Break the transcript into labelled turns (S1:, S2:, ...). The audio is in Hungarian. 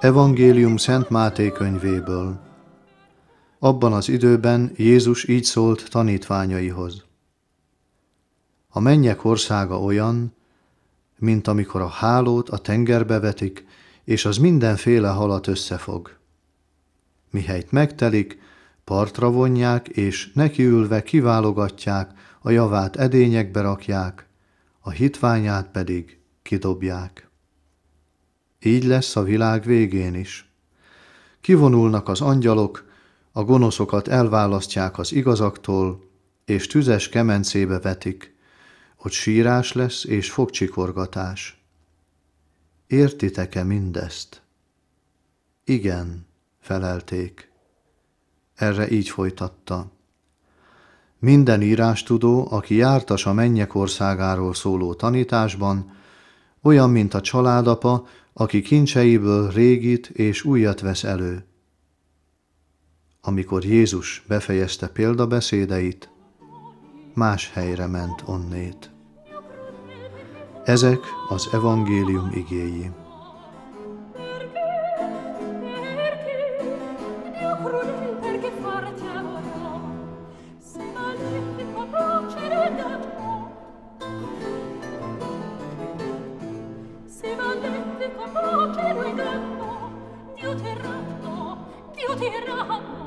S1: Evangélium Szent Máté könyvéből. Abban az időben Jézus így szólt tanítványaihoz. A mennyek országa olyan, mint amikor a hálót a tengerbe vetik, és az mindenféle halat összefog. Mihelyt megtelik, partra vonják, és nekiülve kiválogatják, a javát edényekbe rakják, a hitványát pedig kidobják. Így lesz a világ végén is. Kivonulnak az angyalok, a gonoszokat elválasztják az igazaktól, és tüzes kemencébe vetik, ott sírás lesz és fogcsikorgatás. Értitek-e mindezt? Igen, felelték. Erre így folytatta. Minden írástudó, aki jártas a mennyek országáról szóló tanításban, olyan, mint a családapa, aki kincseiből régit és újat vesz elő. Amikor Jézus befejezte példabeszédeit, más helyre ment onnét. Ezek az evangélium igéi.
S2: Dio ti ha